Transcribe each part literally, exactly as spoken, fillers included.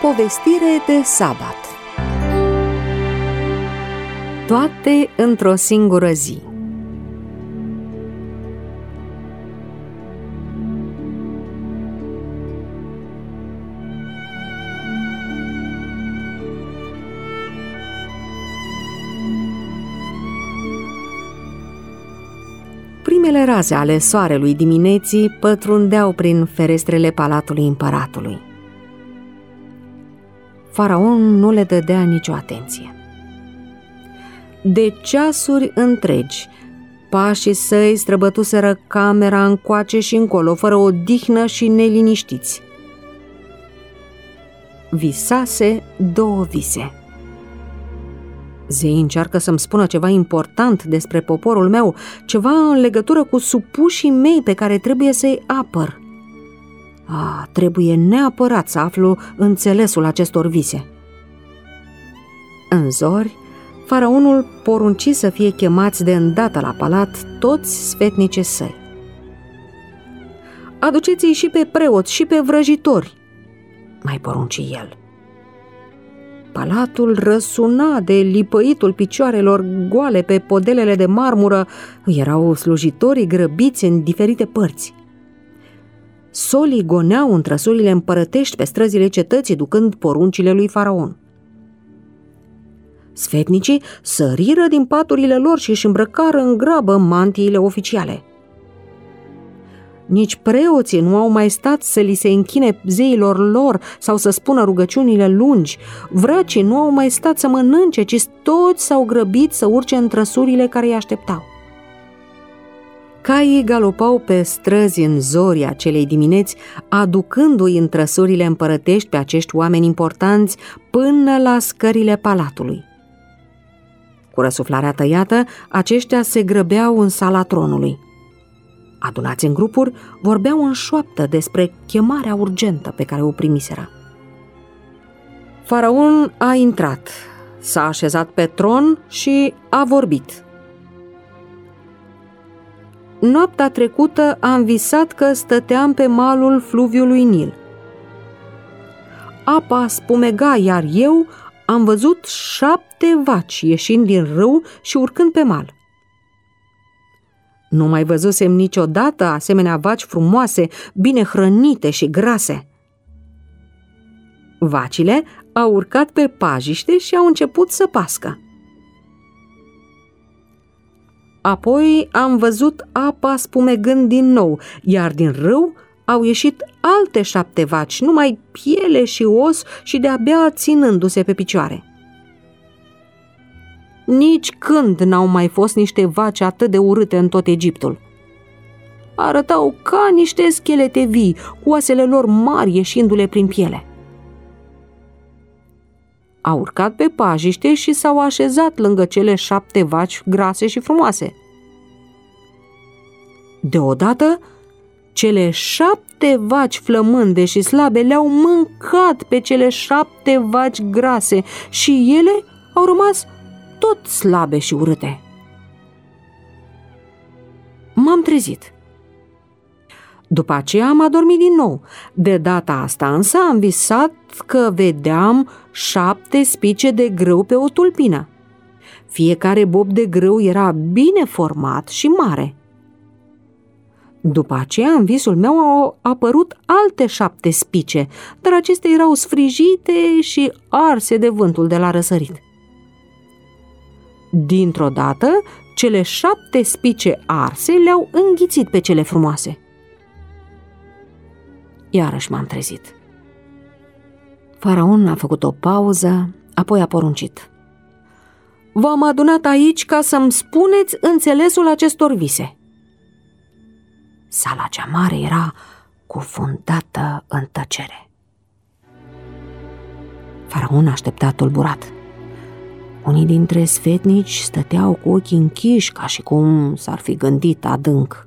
povestire de sabat. Toate într-o singură zi. Primele raze ale soarelui dimineții pătrundeau prin ferestrele palatului împăratului. Faraon nu le dădea nicio atenție. De ceasuri întregi, pașii săi străbătuseră camera încoace și încolo, fără odihnă și neliniștiți. Visase două vise. Zei încearcă să-mi spună ceva important despre poporul meu, ceva în legătură cu supușii mei pe care trebuie să-i apăr. Ah, trebuie neapărat să aflu înțelesul acestor vise. În zori, faraonul porunci să fie chemați de îndată la palat toți sfetnicii săi. Aduceți-i și pe preoți și pe vrăjitori, mai porunci el. Palatul răsuna de lipăitul picioarelor goale pe podelele de marmură, erau slujitorii grăbiți în diferite părți. Solii goneau în trăsurile împărătești pe străzile cetății, ducând poruncile lui faraon. Sfetnicii săriră din paturile lor și își îmbrăcară în grabă mantiile oficiale. Nici preoții nu au mai stat să li se închine zeilor lor sau să spună rugăciunile lungi. Vrăcii nu au mai stat să mănânce, ci toți s-au grăbit să urce în trăsurile care îi așteptau. Caii galopau pe străzi în zorii acelei dimineți, aducându-i în trăsurile împărătești pe acești oameni importanți până la scările palatului. Cu răsuflarea tăiată, aceștia se grăbeau în sala tronului. Adunați în grupuri, vorbeau în șoaptă despre chemarea urgentă pe care o primiseră. Faraon a intrat, s-a așezat pe tron și a vorbit. Noaptea trecută am visat că stăteam pe malul fluviului Nil. Apa spumega, iar eu am văzut șapte vaci ieșind din râu și urcând pe mal. Nu mai văzusem niciodată asemenea vaci frumoase, bine hrănite și grase. Vacile au urcat pe pajiște și au început să pască. Apoi am văzut apa spumegând din nou, iar din râu au ieșit alte șapte vaci, numai piele și os și de-abia ținându-se pe picioare. Nici când n-au mai fost niște vaci atât de urâte în tot Egiptul. Arătau ca niște schelete vii, cu oasele lor mari ieșindu-le prin piele. Au urcat pe pajiște și s-au așezat lângă cele șapte vaci grase și frumoase. Deodată, cele șapte vaci flămânde și slabe le-au mâncat pe cele șapte vaci grase și ele au rămas tot slabe și urâte. M-am trezit. După aceea am adormit din nou. De data asta însă am visat că vedeam șapte spice de grâu pe o tulpină. Fiecare bob de grâu era bine format și mare. După aceea, în visul meu au apărut alte șapte spice, dar acestea erau sfrijite și arse de vântul de la răsărit. Dintr-o dată, cele șapte spice arse le-au înghițit pe cele frumoase. Iarăși m-am trezit. Faraon a făcut o pauză, apoi a poruncit. V-am adunat aici ca să-mi spuneți înțelesul acestor vise. Sala cea mare era cufundată în tăcere. Faraon aștepta tulburat. Unii dintre sfetnici stăteau cu ochii închiși, ca și cum s-ar fi gândit adânc.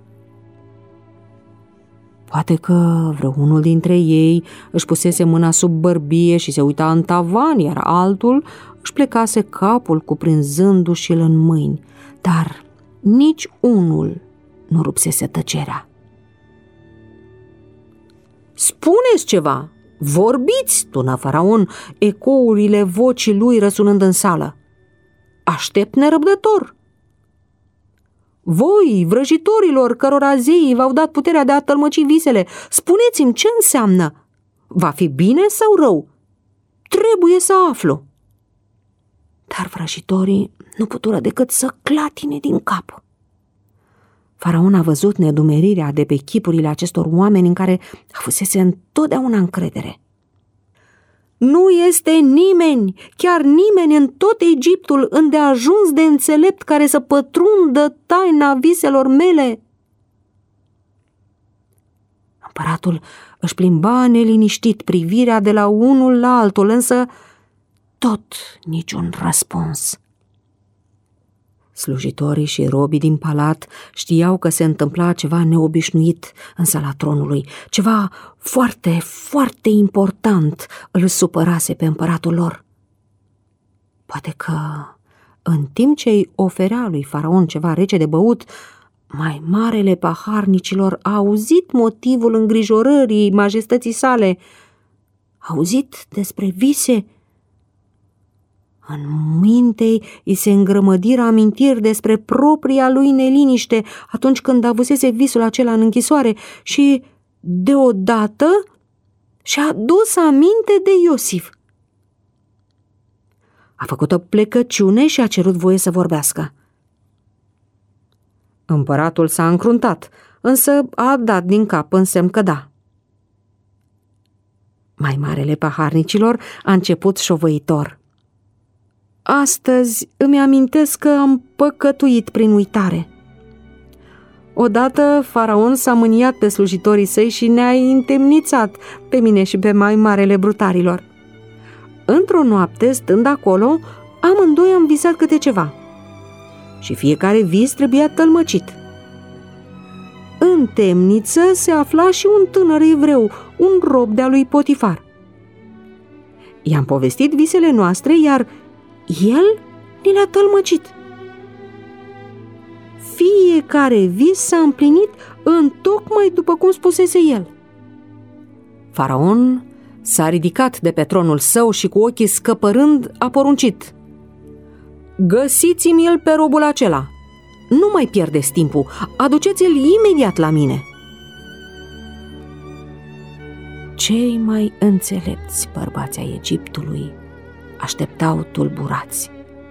Poate că vreunul dintre ei își pusese mâna sub bărbie și se uita în tavan, iar altul își plecase capul cuprinzându-și-l în mâini, dar nici unul nu rupsese tăcerea. Spuneți ceva, Vorbiți, tună Faraon, ecourile vocii lui răsunând în sală. Aștept nerăbdător. Voi, vrăjitorilor, cărora zeii v-au dat puterea de a tălmăci visele, spuneți-mi ce înseamnă. Va fi bine sau rău? Trebuie să aflu. Dar vrăjitorii nu putură decât să clatine din cap. Faraon a văzut nedumerirea de pe chipurile acestor oameni în care avusese întotdeauna încredere. Nu este nimeni, chiar nimeni în tot Egiptul îndeajuns de înțelept care să pătrundă taina viselor mele. Împăratul își plimba neliniștit privirea de la unul la altul, însă tot niciun răspuns. Slujitorii și robii din palat știau că se întâmpla ceva neobișnuit în sala tronului, ceva foarte, foarte important îl supărase pe împăratul lor. Poate că, în timp ce îi oferea lui Faraon ceva rece de băut, mai marele paharnicilor a auzit motivul îngrijorării majestății sale, a auzit despre vise. În mintei îi se îngrămădiră amintiri despre propria lui neliniște atunci când avusese visul acela în închisoare și, deodată, și-a adus aminte de Iosif. A făcut o plecăciune și a cerut voie să vorbească. Împăratul s-a încruntat, însă a dat din cap în semn că da. Mai marele paharnicilor a început șovăitor. Astăzi îmi amintesc că am păcătuit prin uitare. Odată Faraon s-a mâniat pe slujitorii săi și ne-a întemnițat pe mine și pe mai marele brutarilor. Într-o noapte, stând acolo, amândoi am visat câte ceva și fiecare vis trebuia tălmăcit. În temniță se afla și un tânăr evreu, un rob de-a lui Potifar. I-am povestit visele noastre, iar el ni le-a tălmăcit. Fiecare vis s-a împlinit întocmai după cum spusese el. Faraon s-a ridicat de pe tronul său și cu ochii scăpărând a poruncit: găsiți-mi-l pe robul acela. Nu mai pierdeți timpul, aduceți-l imediat la mine. Cei mai înțelepți bărbați ai Egiptului așteptau tulburați.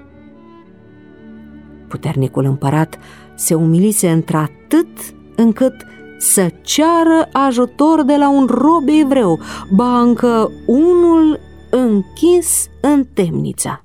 Puternicul împărat se umilise într-atât încât să ceară ajutor de la un rob evreu, ba încă unul închis în temniță.